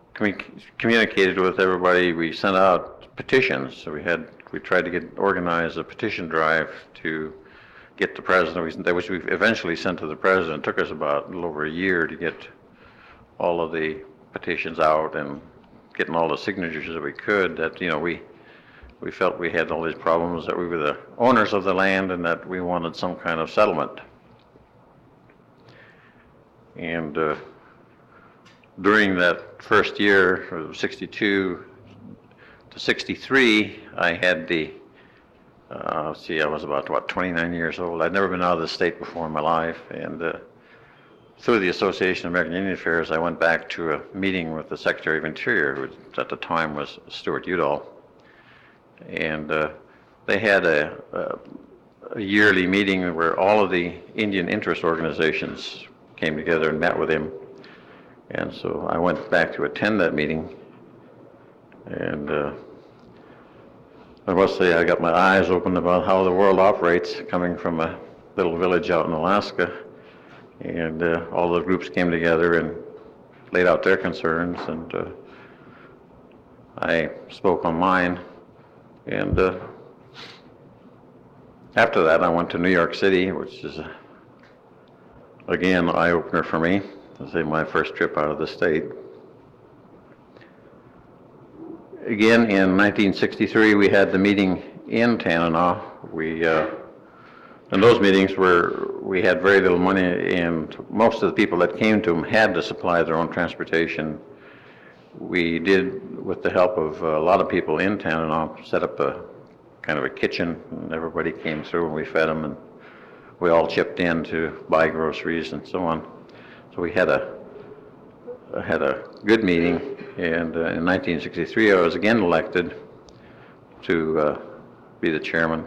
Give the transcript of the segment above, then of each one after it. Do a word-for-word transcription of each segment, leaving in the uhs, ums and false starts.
commu- communicated with everybody. We sent out petitions. So we had we tried to get organize a petition drive to get the president, which we eventually sent to the president. It took us about a little over a year to get all of the petitions out and getting all the signatures that we could. That you know we we felt we had all these problems, that we were the owners of the land and that we wanted some kind of settlement. And uh, during that first year, from sixty-two to sixty-three, I had the, uh, let's see, I was about, what, twenty-nine years old. I'd never been out of the state before in my life. And uh, through the Association of American Indian Affairs, I went back to a meeting with the Secretary of Interior, who at the time was Stuart Udall. And uh, they had a, a, a yearly meeting where all of the Indian interest organizations came together and met with him. And so I went back to attend that meeting. And uh, I must say I got my eyes opened about how the world operates, coming from a little village out in Alaska. And uh, all the groups came together and laid out their concerns, and uh, I spoke on mine. And uh, after that, I went to New York City, which is, a, again, an eye-opener for me. I'll say my first trip out of the state. Again, in nineteen sixty-three, we had the meeting in Tanana. We, uh, and those meetings were, we had very little money, and most of the people that came to them had to supply their own transportation. We did, with the help of a lot of people in Tanana, set up a kind of a kitchen, and everybody came through and we fed them, and we all chipped in to buy groceries and so on. So we had a had a good meeting, and uh, in nineteen sixty-three I was again elected to uh, be the chairman.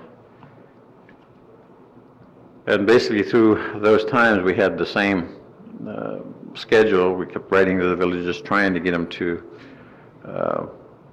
And basically through those times we had the same uh, schedule. We kept writing to the villages, trying to get them to uh,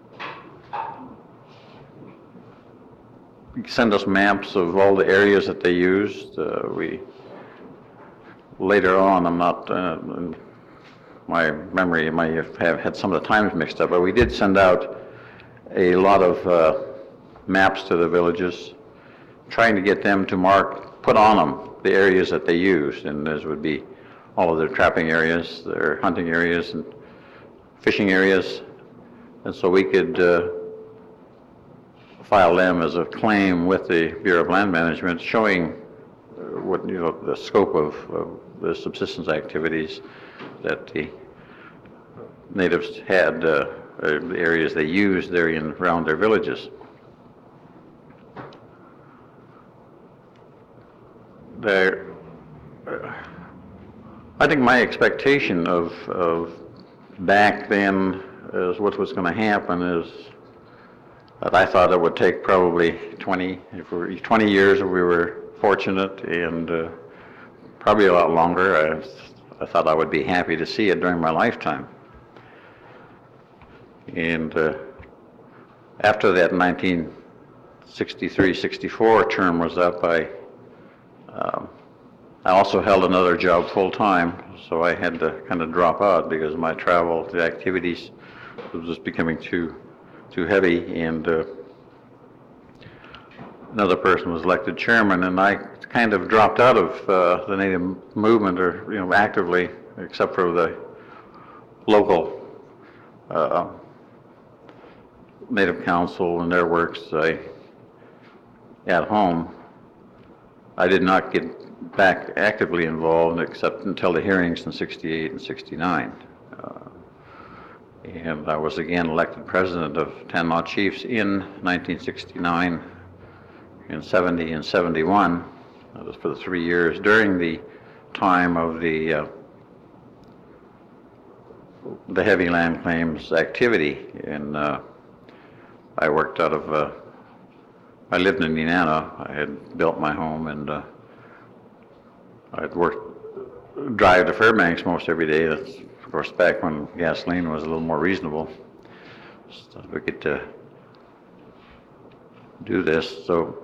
send us maps of all the areas that they used. Uh, we later on, I'm not, uh, my memory might have had some of the times mixed up, but we did send out a lot of uh, maps to the villages, trying to get them to mark, put on them the areas that they used, and those would be all of their trapping areas, their hunting areas, and fishing areas, and so we could uh, file them as a claim with the Bureau of Land Management, showing uh, what, you know, the scope of, of the subsistence activities that the natives had, uh, uh, the areas they used there in around their villages. There, uh, I think my expectation of, of back then is what was going to happen is that I thought it would take probably twenty, if we were, twenty years if we were fortunate, and uh, probably a lot longer. I, I thought I would be happy to see it during my lifetime. And uh, after that nineteen sixty-three sixty-four term was up, I, um, I also held another job full-time, so I had to kind of drop out because my travel, the activities was just becoming too too heavy, and uh, another person was elected chairman, and I kind of dropped out of uh, the Native movement, or you know, actively, except for the local uh, Native Council and their works. I, at home, I did not get back actively involved except until the hearings in sixty-eight and sixty-nine. Uh, and I was again elected president of Tanana Chiefs in nineteen sixty-nine, in seventy and seventy-one. That was for the three years during the time of the uh, the heavy land claims activity. And uh, I worked out of, uh, I lived in Nenana. I had built my home, and uh, I'd worked, drive to Fairbanks most every day. That's, of course, back when gasoline was a little more reasonable. So we could uh, do this. So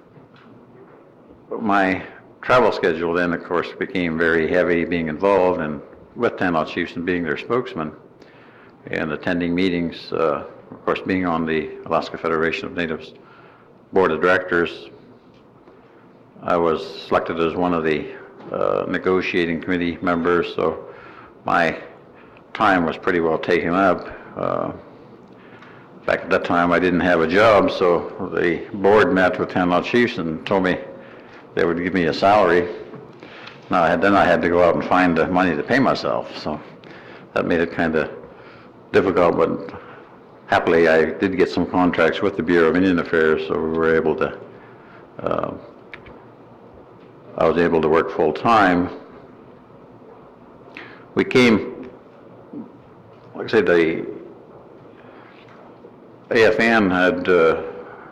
my travel schedule then, of course, became very heavy, being involved and with Tanana Chiefs and being their spokesman. and attending meetings. Uh, of course, being on the Alaska Federation of Natives Board of Directors, I was selected as one of the uh, negotiating committee members, so my time was pretty well taken up. Uh, back at that time, I didn't have a job, so the board met with Tanana chiefs and told me they would give me a salary. Now, I had, then I had to go out and find the money to pay myself, so that made it kind of difficult, but happily I did get some contracts with the Bureau of Indian Affairs, so we were able to, uh, I was able to work full time. We came, like I said, the A F N had uh,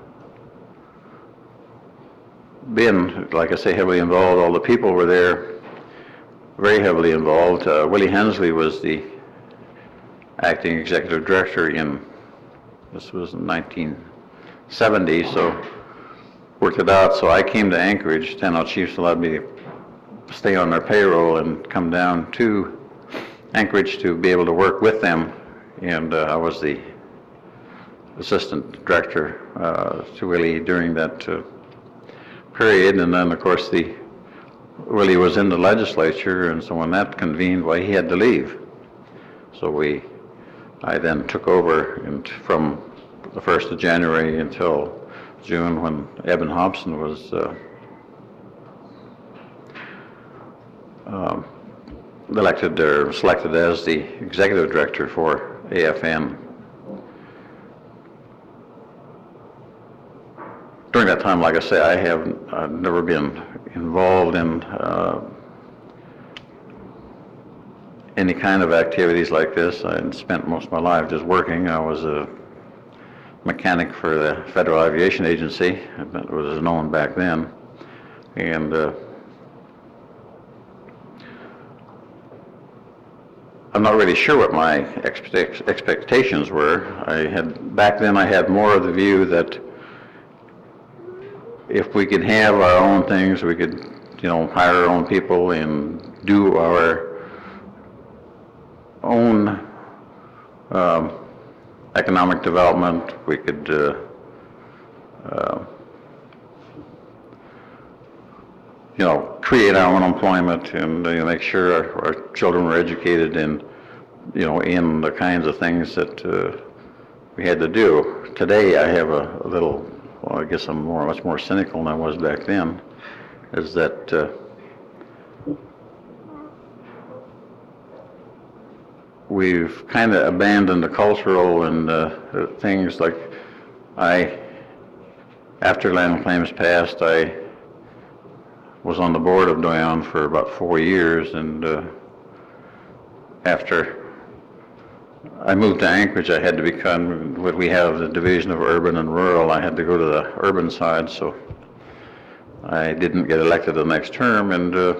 been, like I say, heavily involved. All the people were there, very heavily involved. Uh, Willie Hensley was the acting executive director in, this was in nineteen seventy, so worked it out. So I came to Anchorage. Tanana chiefs allowed me to stay on their payroll and come down to Anchorage to be able to work with them. And uh, I was the assistant director uh, to Willie during that uh, period. And then, of course, the Willie was in the legislature, and so when that convened, well, he had to leave. So we, I then took over, and from the first of January until June, when Eben Hobson was uh, um, elected or selected as the executive director for A F N. During that time, like I say, I have I've never been involved in uh, any kind of activities like this. I had spent most of my life just working. I was a mechanic for the Federal Aviation Agency, it was known back then, and uh, I'm not really sure what my expect expectations were. I had, back then I had more of the view that if we could have our own things, we could, you know, hire our own people and do our own um, economic development. We could uh, uh, you know, create our own employment and uh, make sure our, our children were educated in, you know, in the kinds of things that uh, we had to do. Today I have a, a little, well, I guess I'm more, much more cynical than I was back then, is that uh, we've kind of abandoned the cultural and uh, things like I, after land claims passed, I was on the board of Doyon for about four years, and uh, after I moved to Anchorage, I had to become, what we have, the division of urban and rural. I had to go to the urban side, so I didn't get elected the next term, and uh,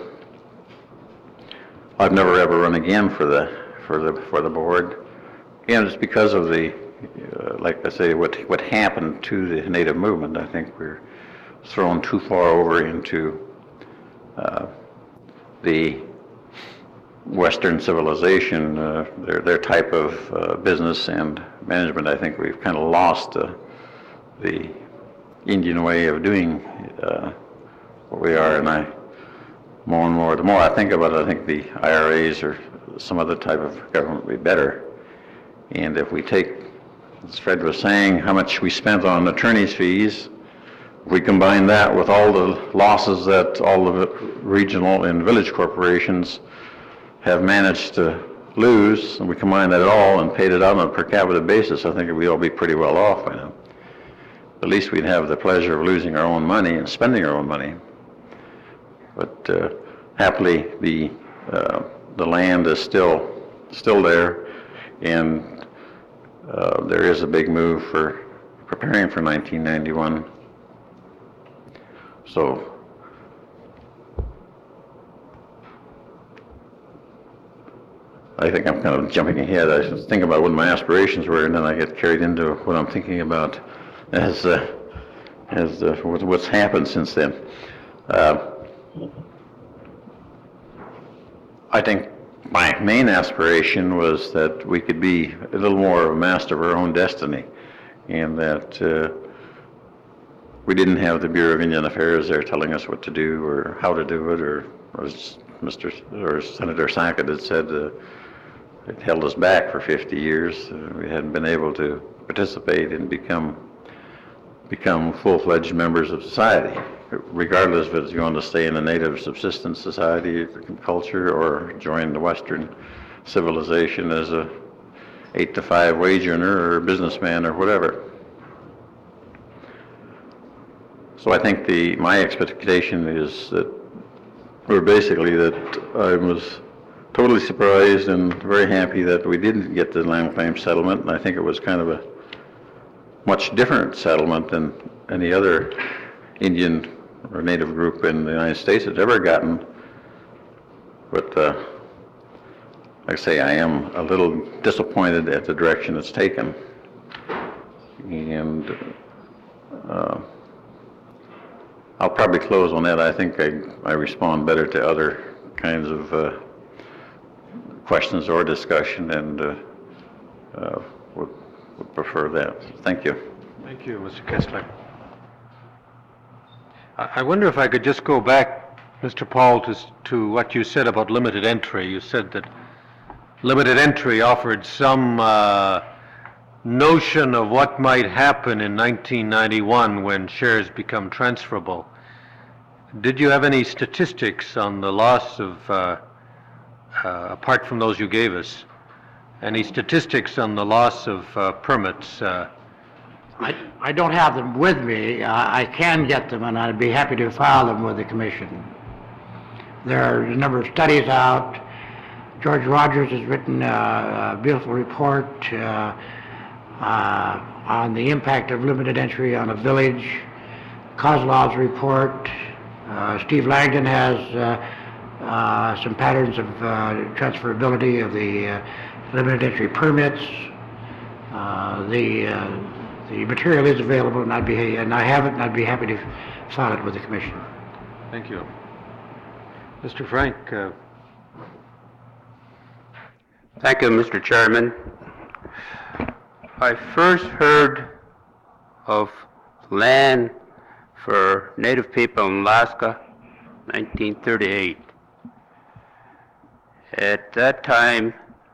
I've never ever run again for the for the for the board. And it's because of the, uh, like I say, what what happened to the Native movement. I think we're thrown too far over into uh, the Western civilization, uh, their their type of uh, business and management. I think we've kind of lost uh, the Indian way of doing uh, what we are, and I more and more. The more I think about it, I think the I R As or some other type of government would be better. And if we take, as Fred was saying, how much we spent on attorney's fees, if we combine that with all the losses that all the regional and village corporations have managed to lose, and we combine that all and paid it out on a per capita basis, I think we'd all be pretty well off by now. At least we'd have the pleasure of losing our own money and spending our own money. But uh, happily, the uh, the land is still still there, and uh, there is a big move for preparing for nineteen ninety-one. So I think I'm kind of jumping ahead. I was thinking about what my aspirations were, and then I get carried into what I'm thinking about as uh, as uh, what's happened since then. Uh, I think my main aspiration was that we could be a little more of a master of our own destiny, and that uh, we didn't have the Bureau of Indian Affairs there telling us what to do or how to do it, or as Mister or Senator Sackett had said, uh, it held us back for fifty years. Uh, we hadn't been able to participate and become become full-fledged members of society, regardless if it's going to stay in a native subsistence society culture or join the Western civilization as a eight to five wage earner or a businessman or whatever. So I think the my expectation is that, or basically that I was totally surprised and very happy that we didn't get the land claim settlement, and I think it was kind of a much different settlement than any other Indian or Native group in the United States has ever gotten. But uh, like I say, I am a little disappointed at the direction it's taken. And uh, I'll probably close on that. I think I, I respond better to other kinds of uh, questions or discussion, and uh, uh, would, would prefer that. Thank you. Thank you, Mister Kessler. I, I wonder if I could just go back, Mister Paul, to, to what you said about limited entry. You said that limited entry offered some uh, notion of what might happen in nineteen ninety-one when shares become transferable. Did you have any statistics on the loss of, uh, uh, apart from those you gave us, any statistics on the loss of uh, permits? Uh, I, I don't have them with me. Uh, I can get them, and I'd be happy to file them with the Commission. There are a number of studies out. George Rogers has written a, a beautiful report uh, uh, on the impact of limited entry on a village. Kozlov's report. Uh, Steve Langdon has uh, uh, some patterns of uh, transferability of the uh, limited entry permits. Uh, the uh, the material is available, and I'd be and I have it, and I'd be happy to file it with the Commission. Thank you, Mister Frank. Uh, Thank you, Mister Chairman. I first heard of land for Native people in Alaska nineteen thirty-eight. At that time,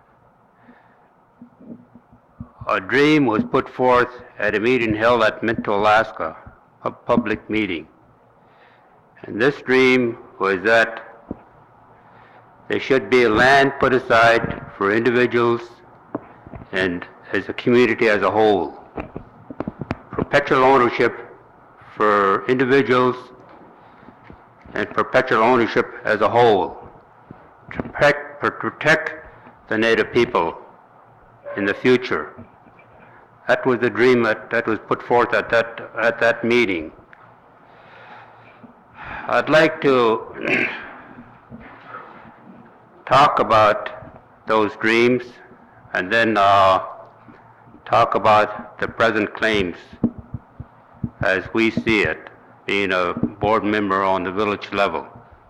a dream was put forth at a meeting held at Minto, Alaska, a public meeting. And this dream was that there should be land put aside for individuals and as a community as a whole. Perpetual ownership for individuals and perpetual ownership as a whole. To protect, to protect the Native people in the future. That was the dream that, that was put forth at that, at that meeting. I'd like to talk about those dreams and then uh, talk about the present claims as we see it, being a board member on the village level.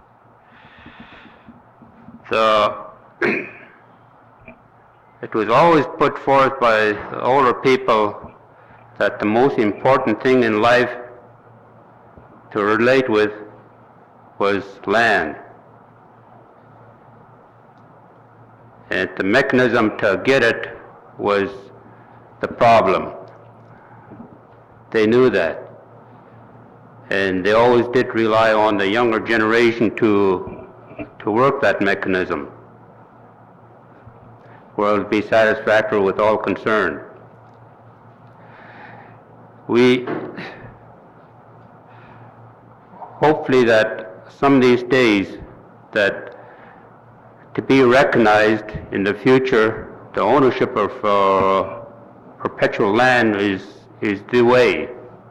So it was always put forth by the older people that the most important thing in life to relate with was land. And the mechanism to get it was the problem. They knew that. And they always did rely on the younger generation to, to work that mechanism, where it would be satisfactory with all concerned. We, hopefully that some of these days, that to be recognized in the future, the ownership of uh, perpetual land is, is the way.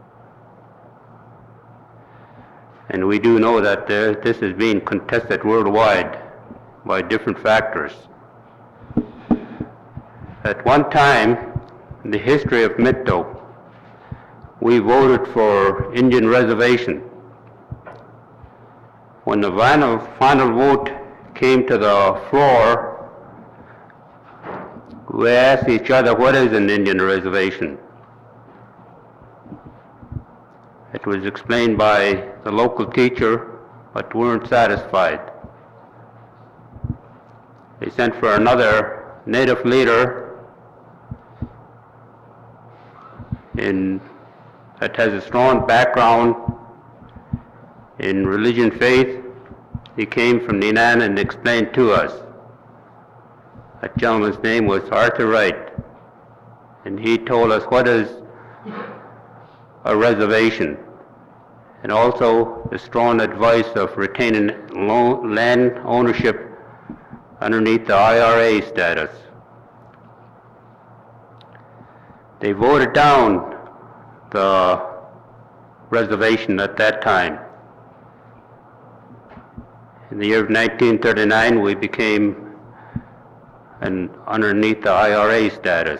And we do know that there, this is being contested worldwide by different factors. At one time, in the history of Minto, we voted for Indian reservation. When the final, final vote came to the floor, we asked each other, what is an Indian reservation? It was explained by the local teacher, but weren't satisfied. They sent for another native leader in, that has a strong background in religion faith. He came from Ninan and explained to us. That gentleman's name was Arthur Wright, and he told us what is a reservation, and also the strong advice of retaining lo- land ownership underneath the I R A status. They voted down the reservation at that time. In the year of nineteen thirty-nine, we became an underneath the I R A status.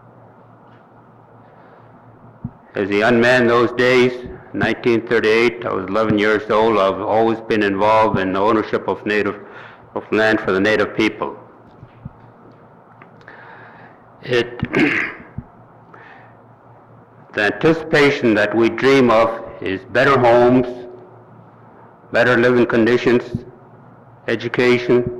As a young man those days, nineteen thirty-eight, I was eleven years old. I've always been involved in the ownership of native of land for the native people. It the anticipation that we dream of is better homes, better living conditions, education,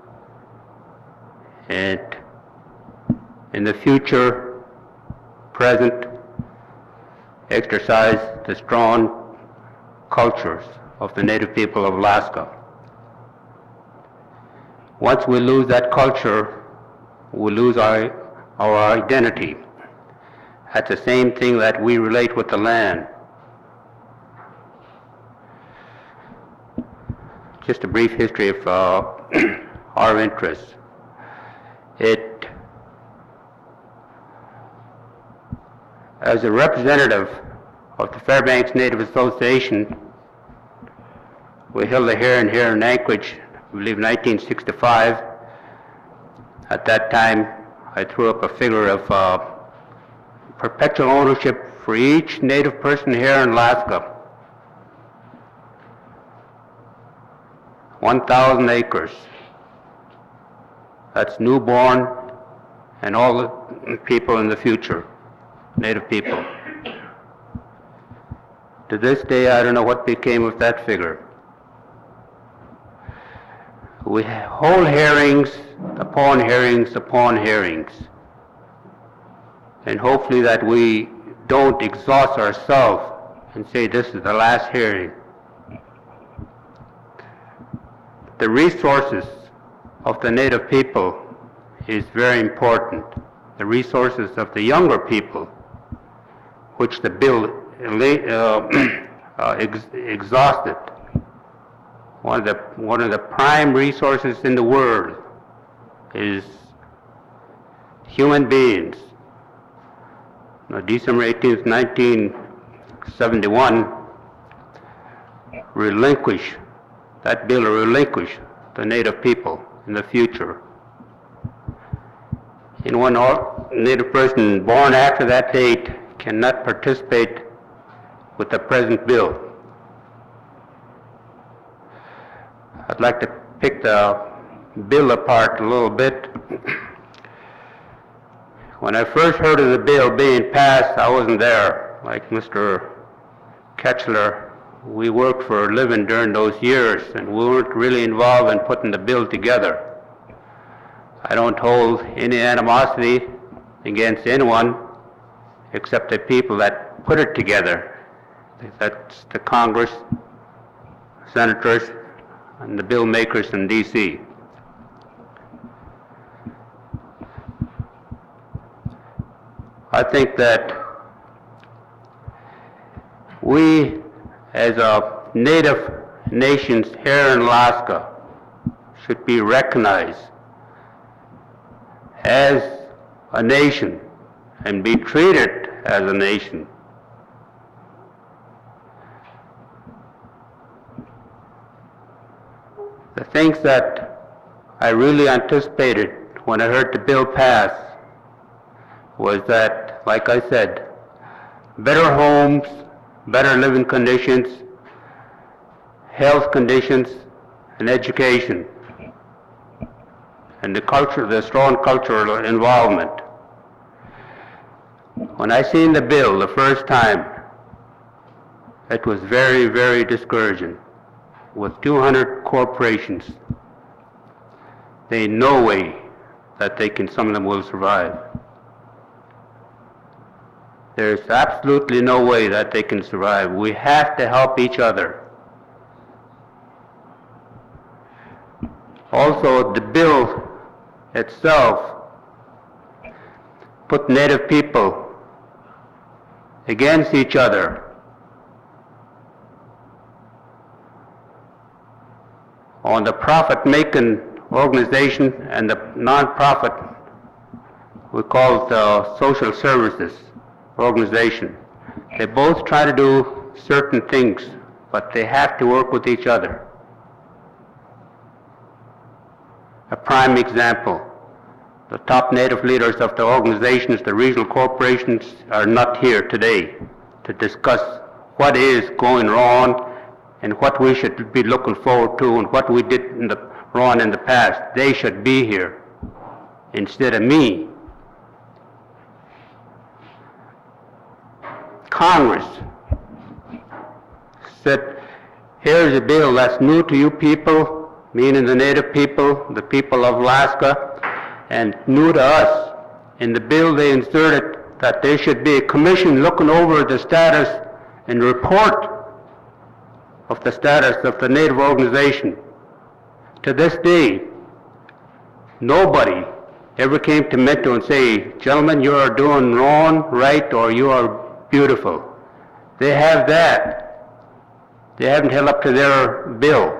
and in the future, present, exercise the strong cultures of the native people of Alaska. Once we lose that culture, we lose our, our identity. That's the same thing that we relate with the land. Just a brief history of uh, our interests. It, as a representative of the Fairbanks Native Association, we held a hearing here in Anchorage, I believe nineteen sixty-five. At that time, I threw up a figure of uh, perpetual ownership for each native person here in Alaska. one thousand acres. That's newborn and all the people in the future, native people. To this day, I don't know what became of that figure. We hold hearings upon hearings upon hearings, and hopefully that we don't exhaust ourselves and say this is the last hearing. The resources of the native people is very important. The resources of the younger people, which the bill uh, uh, ex- exhausted. One of the one of the prime resources in the world is human beings. Now, December eighteenth, nineteen seventy-one, relinquish that bill, relinquish the native people in the future. And one native person born after that date cannot participate with the present bill. I'd like to pick the bill apart a little bit. When I first heard of the bill being passed, I wasn't there. Like Mister Ketchler, we worked for a living during those years, and we weren't really involved in putting the bill together. I don't hold any animosity against anyone except the people that put it together. That's the Congress, senators, and the bill makers in D C I think that we, as a native nations here in Alaska, should be recognized as a nation and be treated as a nation. The things that I really anticipated when I heard the bill pass was that, like I said, better homes, better living conditions, health conditions, and education. and the culture, the strong cultural involvement. When I seen the bill the first time, it was very, very discouraging. With two hundred corporations, there ain't no way that they can, some of them will survive. There's absolutely no way that they can survive. We have to help each other. Also, the bill itself put Native people against each other. On the profit-making organization and the non-profit, we call it the social services organization. They both try to do certain things, but they have to work with each other. A prime example, the top Native leaders of the organizations, the regional corporations, are not here today to discuss what is going wrong and what we should be looking forward to and what we did in the, wrong in the past. They should be here instead of me. Congress said, here's a bill that's new to you people, meaning the Native people, the people of Alaska, and new to us. In the bill they inserted that there should be a commission looking over the status and report of the status of the Native organization. To this day, nobody ever came to Minto and say, gentlemen, you are doing wrong, right, or you are beautiful. They have that. They haven't held up to their bill.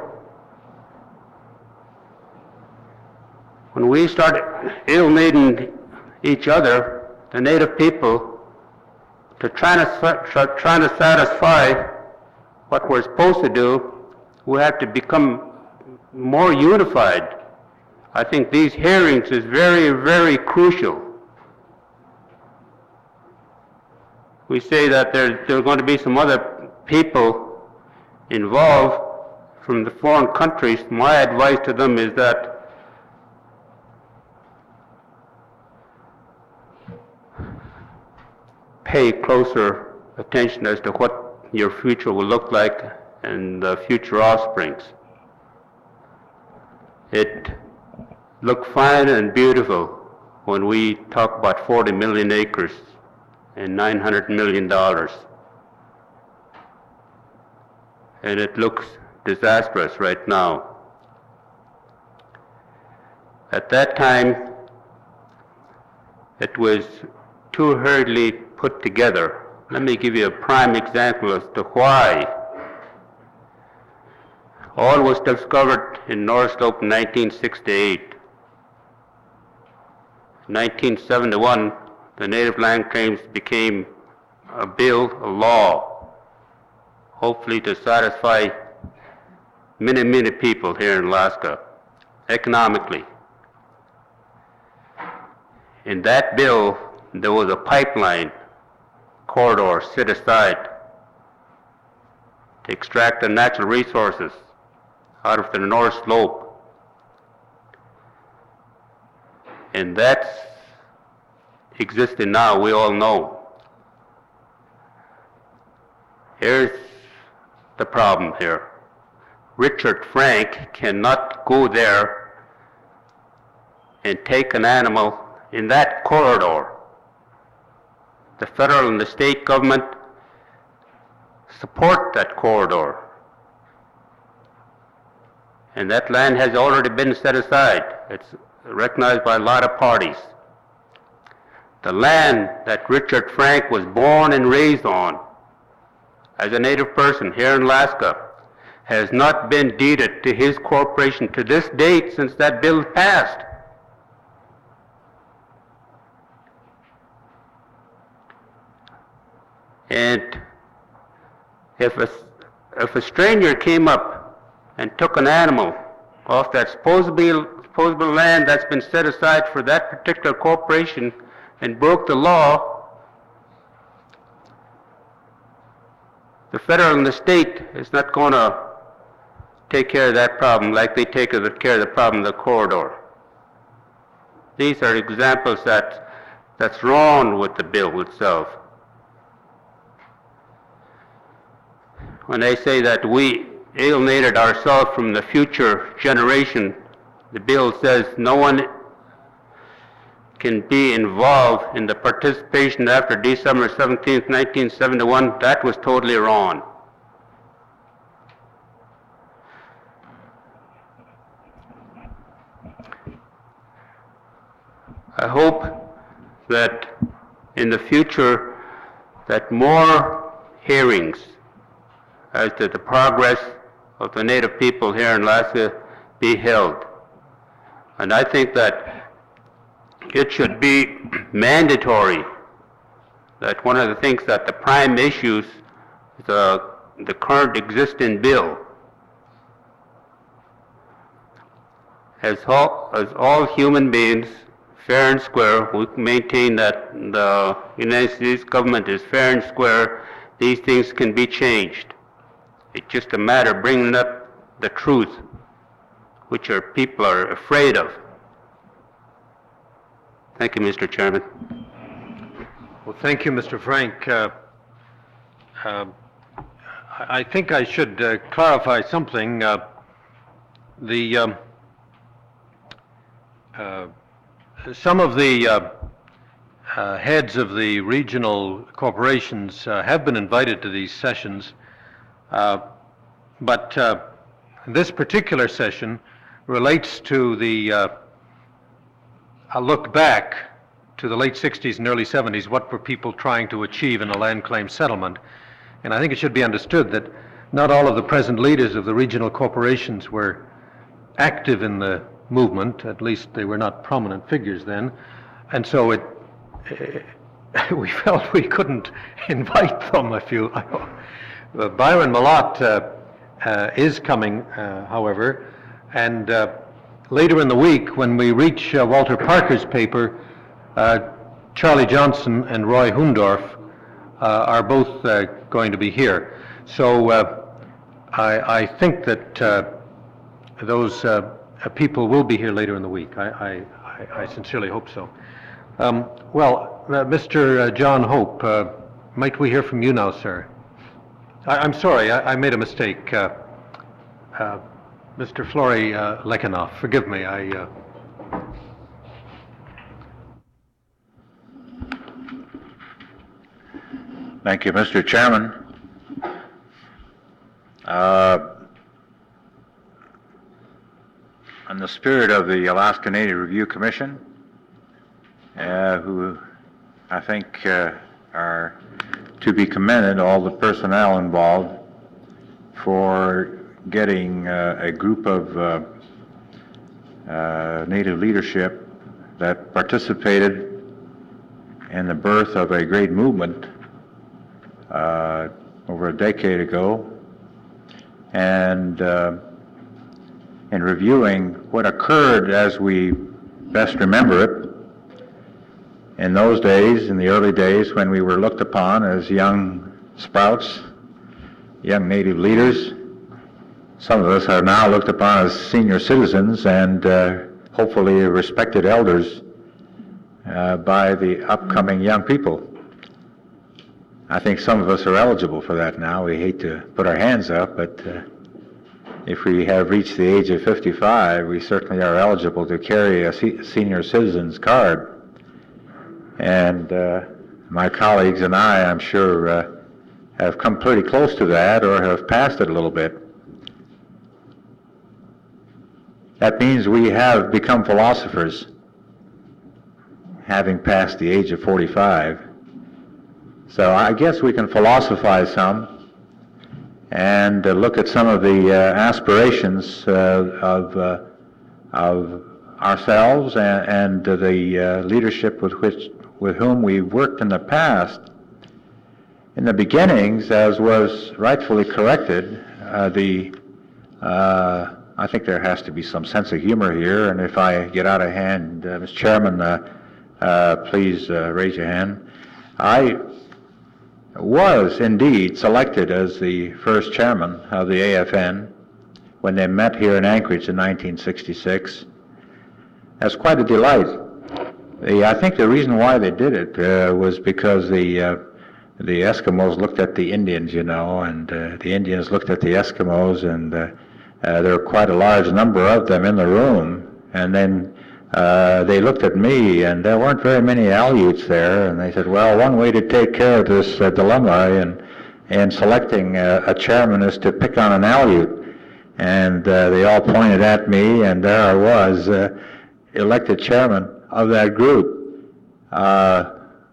When we started alienating each other, the Native people, to try to, trying to satisfy what we're supposed to do, we have to become more unified. I think these hearings is very, very crucial. We say that there, there are going to be some other people involved from the foreign countries. My advice to them is that pay closer attention as to what your future will look like and the future offsprings. It looked fine and beautiful when we talk about forty million acres and nine hundred million dollars. And it looks disastrous right now. At that time, it was too hurriedly put together. Let me give you a prime example as to why. Oil was discovered in North Slope in nineteen sixty-eight. In nineteen seventy-one, the native land claims became a bill, a law, hopefully to satisfy many, many people here in Alaska, economically. In that bill, there was a pipeline corridor set aside to extract the natural resources out of the North Slope. And that's existing now, we all know. Here's the problem here. Richard Frank cannot go there and take an animal in that corridor. The federal and the state government support that corridor. And that land has already been set aside. It's recognized by a lot of parties. The land that Richard Frank was born and raised on as a native person here in Alaska has not been deeded to his corporation to this date since that bill passed. And if a, if a stranger came up and took an animal off that supposedly, supposedly land that's been set aside for that particular corporation and broke the law, the federal and the state is not going to take care of that problem like they take care of the problem of the corridor. these are examples that, that's wrong with the bill itself. When they say that we alienated ourselves from the future generation, the bill says no one can be involved in the participation after December seventeenth, nineteen seventy-one. That was totally wrong. I hope that in the future that more hearings as to the progress of the Native people here in Alaska be held. And I think that it should be mandatory that one of the things that the prime issues the, the current existing bill, as all, as all human beings, fair and square, we maintain that the United States government is fair and square, these things can be changed. It's just a matter of bringing up the truth, which our people are afraid of. Thank you, Mister Chairman. Well, thank you, Mister Frank. Uh, uh, I I think I should uh, clarify something. Uh, the um, uh, some of the uh, uh, heads of the regional corporations uh, have been invited to these sessions, uh, but uh, this particular session relates to the uh, a look back to the late sixties and early seventies. What were people trying to achieve in a land claim settlement? And I think it should be understood that not all of the present leaders of the regional corporations were active in the movement. At least they were not prominent figures then. And so it, uh, we felt we couldn't invite them, if you... Uh, Byron Malott uh, uh, is coming, uh, however, and uh, later in the week, when we reach uh, Walter Parker's paper, uh, Charlie Johnson and Roy Hundorf uh, are both uh, going to be here. So uh, I, I think that uh, those uh, people will be here later in the week. I, I, I sincerely hope so. Um, well, uh, Mister Uh, John Hope, uh, might we hear from you now, sir? I, I'm sorry, I, I made a mistake. Uh, uh, Mister Flory uh, Lekanoff, forgive me. I. Uh... Thank you, Mister Chairman. Uh, in the spirit of the Alaska Native Review Commission, uh, who I think uh, are to be commended, all the personnel involved, for getting uh, a group of uh, uh, Native leadership that participated in the birth of a great movement uh, over a decade ago, and uh, in reviewing what occurred as we best remember it in those days, in the early days when we were looked upon as young sprouts, young Native leaders. Some of us are now looked upon as senior citizens and uh, hopefully respected elders uh, by the upcoming young people. I think some of us are eligible for that now. We hate to put our hands up, but uh, if we have reached the age of fifty-five, we certainly are eligible to carry a se- senior citizen's card. And uh, my colleagues and I, I'm sure, uh, have come pretty close to that or have passed it a little bit. That means we have become philosophers, having passed the age of forty-five. So I guess we can philosophize some and uh, look at some of the uh, aspirations uh, of, uh, of ourselves and, and uh, the uh, leadership with which with whom we've worked in the past. In the beginnings, as was rightfully corrected, uh, the uh, I think there has to be some sense of humor here, and if I get out of hand, uh, Mister Chairman, uh, uh, please uh, raise your hand. I was indeed selected as the first chairman of the A F N when they met here in Anchorage in nineteen sixty-six. That's quite a delight. The, I think the reason why they did it uh, was because the uh, the Eskimos looked at the Indians, you know, and uh, the Indians looked at the Eskimos, and uh, uh, there were quite a large number of them in the room. And then uh, they looked at me, and there weren't very many Aleuts there, and they said, well, one way to take care of this uh, dilemma in, in selecting uh, a chairman is to pick on an Aleut. And uh, they all pointed at me, and there I was, uh, elected chairman of that group. Uh,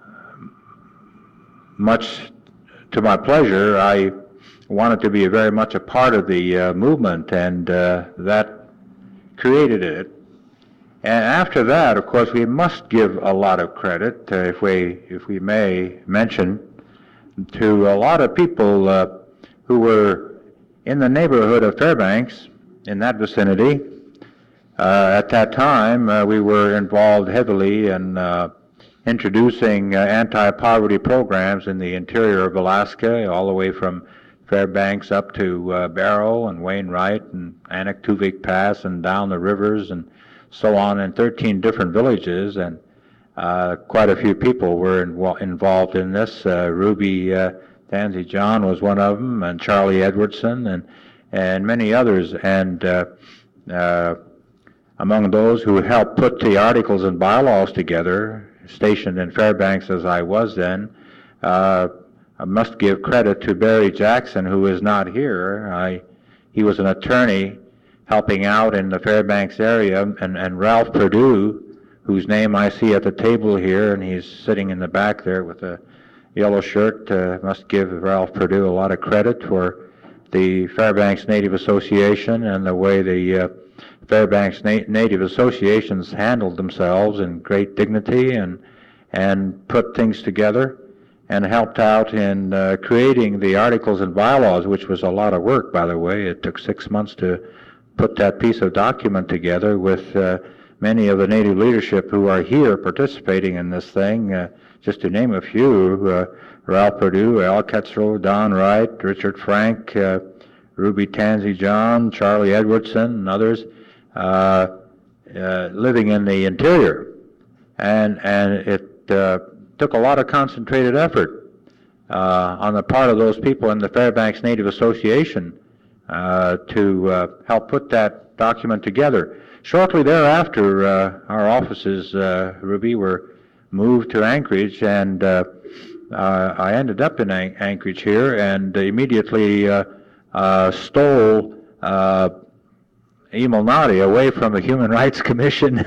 much to my pleasure, I wanted to be very much a part of the uh, movement, and uh, that created it. And after that, of course, we must give a lot of credit, uh, if we if we may mention, to a lot of people uh, who were in the neighborhood of Fairbanks, in that vicinity. Uh, at that time, uh, we were involved heavily in uh, introducing uh, anti-poverty programs in the interior of Alaska, all the way from Fairbanks up to uh, Barrow and Wainwright and Anaktuvik Pass and down the rivers and so on in thirteen different villages. And uh, quite a few people were in, involved in this. Uh, Ruby uh, Tansey John was one of them, and Charlie Edwardson, and and many others. And uh, uh, among those who helped put the articles and bylaws together, stationed in Fairbanks as I was then, uh, I must give credit to Barry Jackson, who is not here. I, he was an attorney helping out in the Fairbanks area, and, and Ralph Perdue, whose name I see at the table here, and he's sitting in the back there with a yellow shirt. Uh, must give Ralph Perdue a lot of credit for the Fairbanks Native Association and the way the uh, Fairbanks Na- Native Associations handled themselves in great dignity and and put things together and helped out in uh, creating the articles and bylaws, which was a lot of work, by the way. It took six months to put that piece of document together with uh, many of the Native leadership who are here participating in this thing. Uh, just to name a few, uh, Ralph Perdue, Al Ketzrow, Don Wright, Richard Frank, uh, Ruby Tansey John, Charlie Edwardson, and others. Uh, uh, living in the interior, and and it uh, took a lot of concentrated effort uh, on the part of those people in the Fairbanks Native Association uh, to uh, help put that document together. Shortly thereafter, uh, our offices, uh, Ruby, were moved to Anchorage, and uh, uh, I ended up in An- Anchorage here, and immediately uh, uh, stole uh, Emil Nadi away from the Human Rights Commission.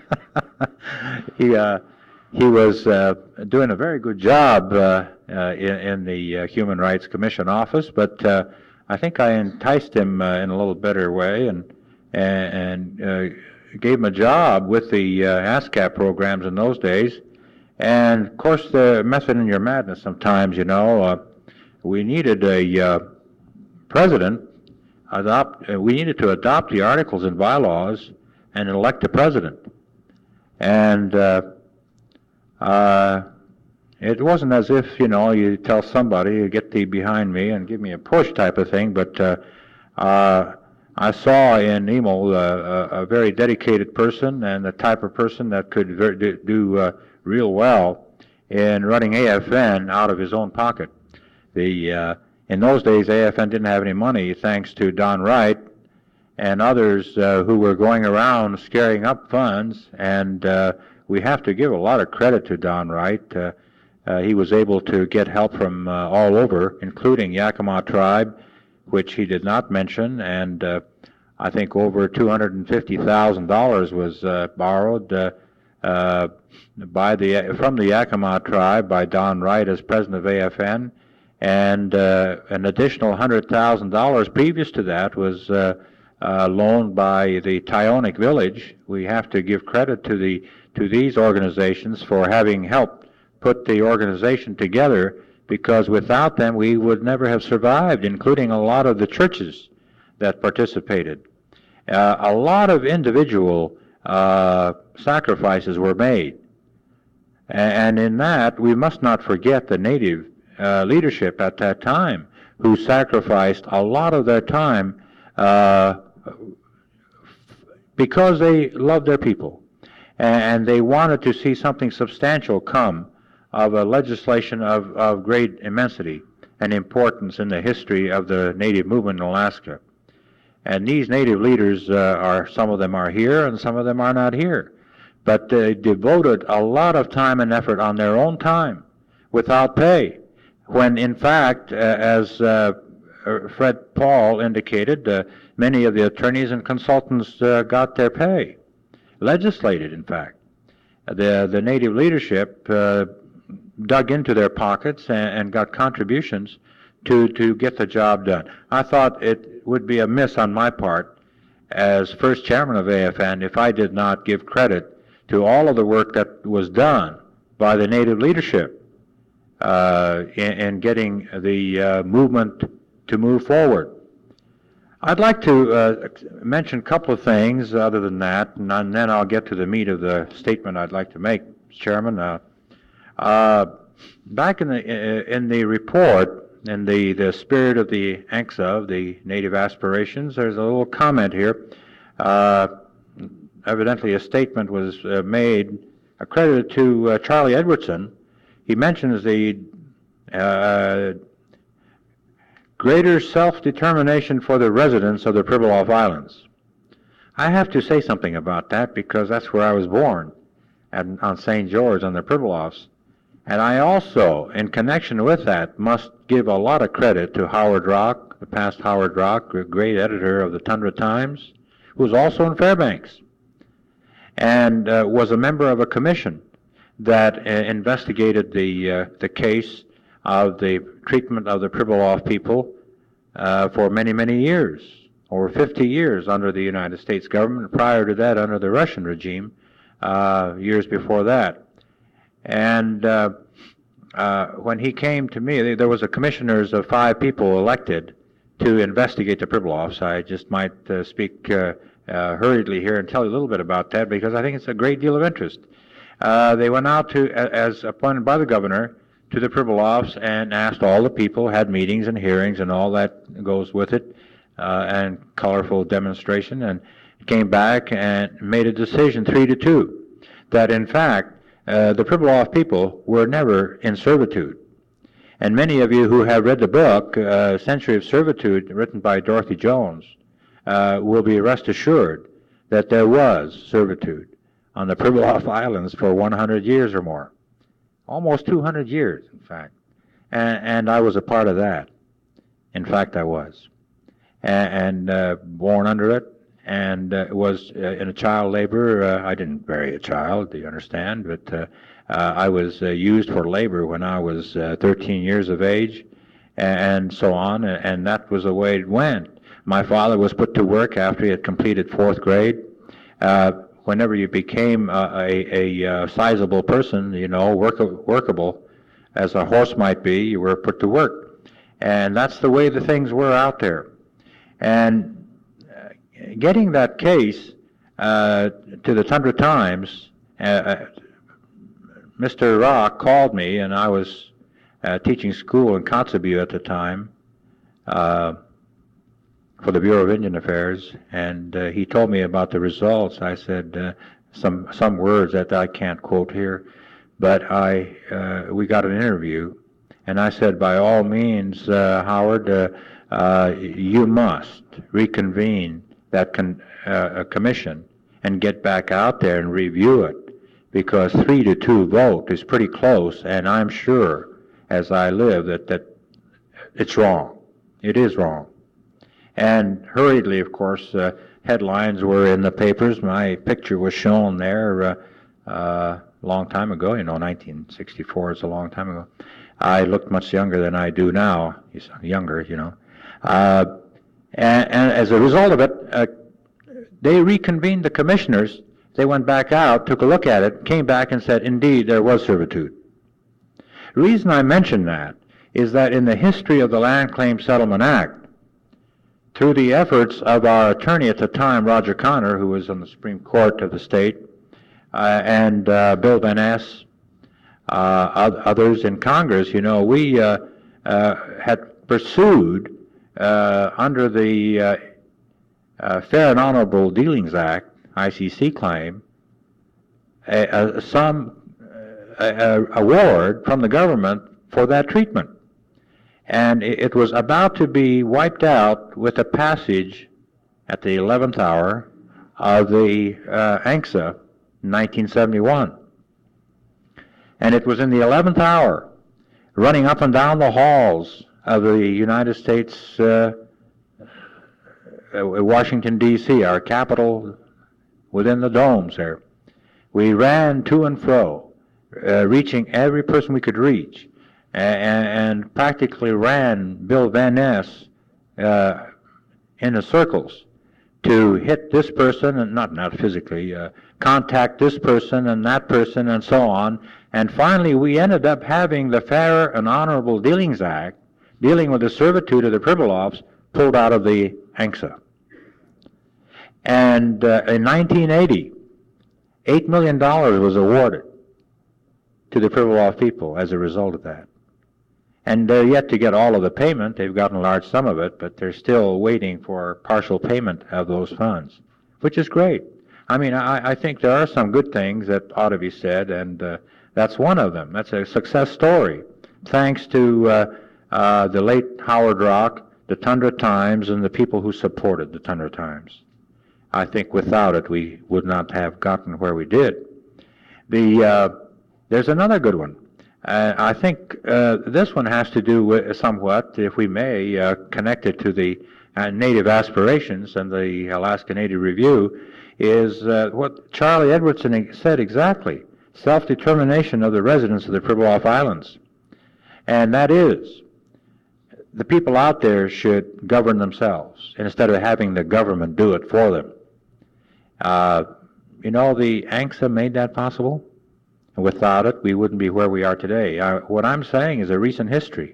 he uh, he was uh, doing a very good job uh, uh, in, in the uh, Human Rights Commission office, but uh, I think I enticed him uh, in a little better way and and, and uh, gave him a job with the uh, ASCAP programs in those days. And of course, the method in your madness. Sometimes, you know, uh, we needed a uh, president. Adopt, uh, we needed to adopt the articles and bylaws and elect a president. And uh, uh, it wasn't as if, you know, you tell somebody, you get thee behind me and give me a push type of thing, but uh, uh, I saw in Emil uh, a, a very dedicated person and the type of person that could ver- do, do uh, real well in running A F N out of his own pocket. The uh, In those days, A F N didn't have any money, thanks to Don Wright and others uh, who were going around scaring up funds, and uh, we have to give a lot of credit to Don Wright. Uh, uh, he was able to get help from uh, all over, including Yakima Tribe, which he did not mention, and uh, I think over two hundred fifty thousand dollars was uh, borrowed uh, uh, by the from the Yakima Tribe by Don Wright as president of A F N. And uh, an additional one hundred thousand dollars previous to that was uh, uh, loaned by the Tyonek Village. We have to give credit to the to these organizations for having helped put the organization together, because without them we would never have survived, including a lot of the churches that participated. Uh, a lot of individual uh, sacrifices were made, and in that we must not forget the Native Uh, leadership at that time, who sacrificed a lot of their time uh, because they loved their people. and they wanted to see something substantial come of a legislation of, of great immensity and importance in the history of the Native movement in Alaska. And these Native leaders uh, are, some of them are here and some of them are not here. But they devoted a lot of time and effort on their own time without pay, when in fact, uh, as uh, Fred Paul indicated, uh, many of the attorneys and consultants uh, got their pay, legislated in fact. The, the Native leadership uh, dug into their pockets and, and got contributions to, to get the job done. I thought it would be a miss on my part as first chairman of A F N if I did not give credit to all of the work that was done by the Native leadership uh, in, in getting the uh, movement to move forward. I'd like to uh, mention a couple of things other than that, and then I'll get to the meat of the statement I'd like to make, Chairman. Uh, uh, back in the in the report, in the, the spirit of the A N C S A, of the Native Aspirations, there's a little comment here. Uh, evidently a statement was uh, made accredited to uh, Charlie Edwardson. He mentions the uh, greater self-determination for the residents of the Pribilof Islands. I have to say something about that because that's where I was born, at, on Saint George on the Pribilofs. And I also, in connection with that, must give a lot of credit to Howard Rock, the past Howard Rock, a great editor of the Tundra Times, who was also in Fairbanks, and uh, was a member of a commission that uh, investigated the, uh, the case of the treatment of the Pribilof people uh, for many, many years, over fifty years under the United States government, prior to that under the Russian regime, uh, years before that. And uh, uh, when he came to me, there was a commissioners of five people elected to investigate the Pribilofs. I just might uh, speak uh, uh, hurriedly here and tell you a little bit about that because I think it's a great deal of interest. Uh, they went out to, as appointed by the governor, to the Pribilofs and asked all the people, had meetings and hearings and all that goes with it, uh, and colorful demonstration, and came back and made a decision, three to two, that in fact uh, the Pribilof people were never in servitude. And many of you who have read the book, uh, Century of Servitude, written by Dorothy Jones, uh, will be rest assured that there was servitude on the Pribilof Islands for one hundred years or more. Almost two hundred years, in fact. And, and I was a part of that. In fact, I was. And, and uh, born under it, and uh, was uh, in a child labor. Uh, I didn't bury a child, do you understand? But uh, uh, I was uh, used for labor when I was uh, thirteen years of age, and so on, and that was the way it went. My father was put to work after he had completed fourth grade. Uh, whenever you became uh, a, a, a sizable person, you know, work, workable, as a horse might be, you were put to work. And that's the way the things were out there. And uh, getting that case uh, to the Tundra Times, uh, Mister Rock called me, and I was uh, teaching school in Kotzebue at the time, uh, for the Bureau of Indian Affairs, and uh, he told me about the results. I said uh, some some words that I can't quote here, but I uh, we got an interview, and I said, by all means, uh, Howard, uh, uh, you must reconvene that con uh, commission and get back out there and review it, because three to two vote is pretty close, and I'm sure, as I live, that that it's wrong. It is wrong. And hurriedly, of course, uh, headlines were in the papers. My picture was shown there uh, uh, a long time ago. You know, nineteen sixty-four is a long time ago. I looked much younger than I do now. He's younger, you know. Uh, and, and as a result of it, uh, they reconvened the commissioners. They went back out, took a look at it, came back and said, indeed, there was servitude. The reason I mention that is that in the history of the Land Claim Settlement Act, through the efforts of our attorney at the time, Roger Connor, who was on the Supreme Court of the state, uh, and uh, Bill Van Ness, uh, others in Congress, you know, we uh, uh, had pursued uh, under the uh, uh, Fair and Honorable Dealings Act, I C C claim, a, a, some uh, a, a award from the government for that treatment. And it, it was about to be wiped out with a passage at the eleventh hour of the uh, A N C S A in nineteen seventy-one. And it was in the eleventh hour, running up and down the halls of the United States, uh, uh, Washington, D C, our capital, within the domes there. We ran to and fro, uh, reaching every person we could reach, and, and practically ran Bill Van Ness uh, into circles to hit this person, and not, not physically, uh, contact this person and that person and so on. And finally, we ended up having the Fair and Honorable Dealings Act, dealing with the servitude of the Pribilofs, pulled out of the A N C S A. And uh, in nineteen eighty, eight million dollars was awarded to the Pribilof people as a result of that. And they're yet to get all of the payment. They've gotten a large sum of it, but they're still waiting for partial payment of those funds, which is great. I mean, I, I think there are some good things that ought to be said, and uh, that's one of them. That's a success story, thanks to uh, uh, the late Howard Rock, the Tundra Times, and the people who supported the Tundra Times. I think without it, we would not have gotten where we did. The uh, there's another good one. Uh, I think uh, this one has to do with somewhat, if we may, uh, connected to the uh, Native Aspirations and the Alaska Native Review, is uh, what Charlie Edwardson said exactly, self-determination of the residents of the Pribilof Islands. And that is, the people out there should govern themselves instead of having the government do it for them. Uh, you know, the A N C S A made that possible. Without it, we wouldn't be where we are today. Uh, what I'm saying is a recent history.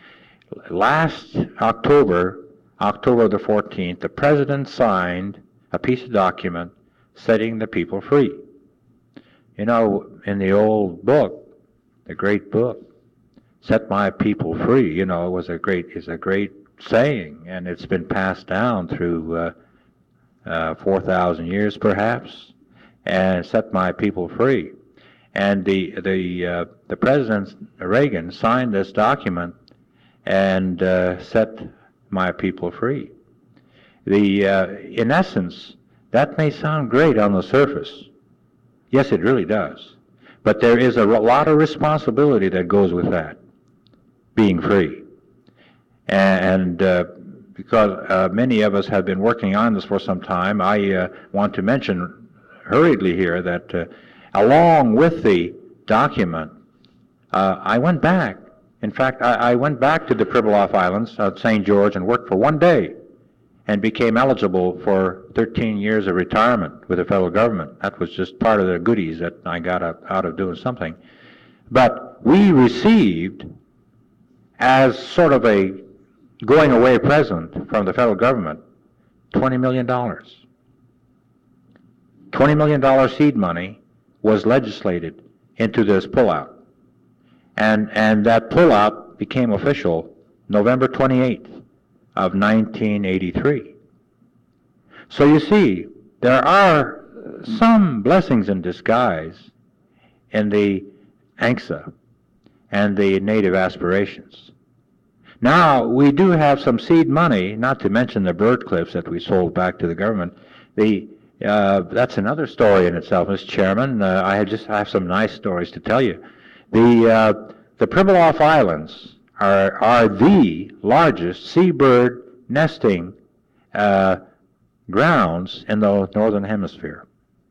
Last October, October the fourteenth, the President signed a piece of document setting the people free. You know, in the old book, the great book, Set My People Free, you know, was a great, is a great saying, and it's been passed down through uh, uh, four thousand years perhaps, and Set My People Free. And the the uh, the President Reagan signed this document and uh, set my people free. The uh, in essence, that may sound great on the surface. Yes, it really does. But there is a lot of responsibility that goes with that, being free. And uh, because uh, many of us have been working on this for some time, I uh, want to mention hurriedly here that uh, along with the document, uh, I went back. In fact, I, I went back to the Pribilof Islands of Saint George and worked for one day and became eligible for thirteen years of retirement with the federal government. That was just part of the goodies that I got out, out of doing something. But we received, as sort of a going away present from the federal government, twenty million dollars. twenty million dollars seed money was legislated into this pullout. And, and that pullout became official November twenty-eighth of nineteen eighty-three. So you see, there are some blessings in disguise in the A N C S A and the Native Aspirations. Now, we do have some seed money, not to mention the bird cliffs that we sold back to the government. The Uh, that's another story in itself, Mister Chairman. Uh, I had just I have some nice stories to tell you. The uh, the Pribilof Islands are are the largest seabird nesting uh, grounds in the northern hemisphere.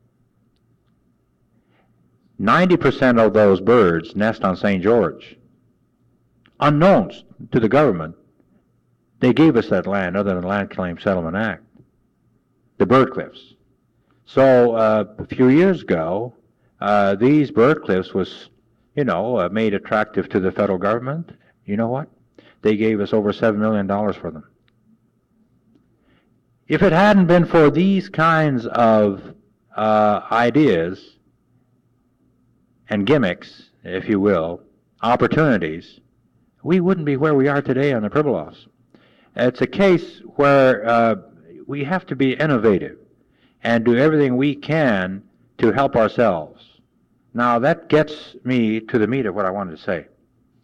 Ninety percent of those birds nest on Saint George. Unknown to the government, they gave us that land under the Land Claim Settlement Act, the bird cliffs. So uh, a few years ago, uh, these bird cliffs was, you know, uh, made attractive to the federal government. You know what? They gave us over seven million dollars for them. If it hadn't been for these kinds of uh, ideas and gimmicks, if you will, opportunities, we wouldn't be where we are today on the Pribilofs. It's a case where uh, we have to be innovative and do everything we can to help ourselves Now that gets me to the meat of what I wanted to say.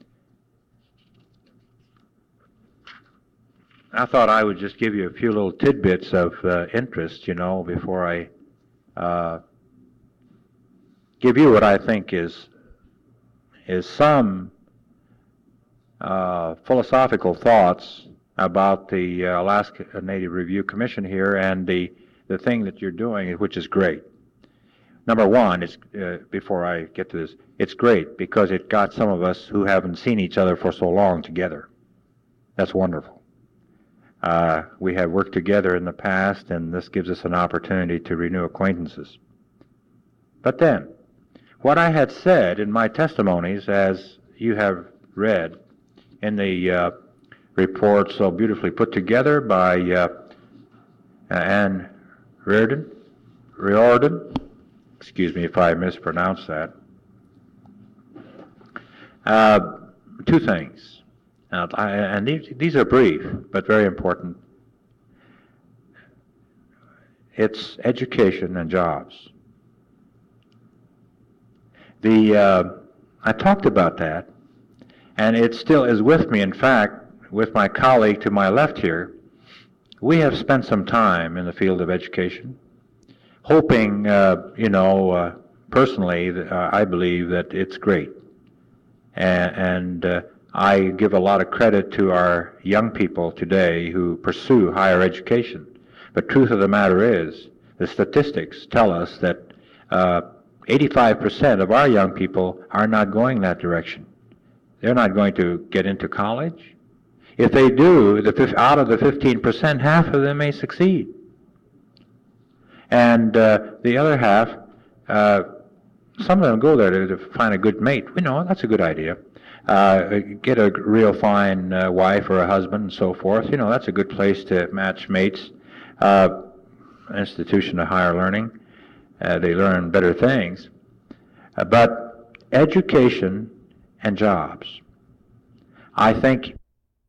I thought I would just give you a few little tidbits of uh, interest, you know, before I uh, give you what I think is is some uh, philosophical thoughts about the uh, Alaska Native Review Commission here and the the thing that you're doing, which is great. Number one, is uh, before I get to this, it's great because it got some of us who haven't seen each other for so long together. That's wonderful. Uh, we have worked together in the past, and this gives us an opportunity to renew acquaintances. But then, what I had said in my testimonies, as you have read in the uh, report so beautifully put together by uh, Anne Riordan, Riordan, excuse me if I mispronounce that, uh, two things. Now, I, and these, these are brief, but very important. It's education and jobs. The uh, I talked about that, and it still is with me. In fact, with my colleague to my left here, we have spent some time in the field of education, hoping, uh, you know, uh, personally, uh, I believe that it's great. And, and uh, I give a lot of credit to our young people today who pursue higher education. But truth of the matter is, the statistics tell us that uh, eighty-five percent of our young people are not going that direction. They're not going to get into college. If they do, the, out of the fifteen percent, half of them may succeed. And uh, the other half, uh, some of them go there to, to find a good mate. We know that's a good idea. Uh, get a real fine uh, wife or a husband and so forth. You know, that's a good place to match mates. Uh, institution of higher learning. Uh, they learn better things. Uh, but education and jobs. I think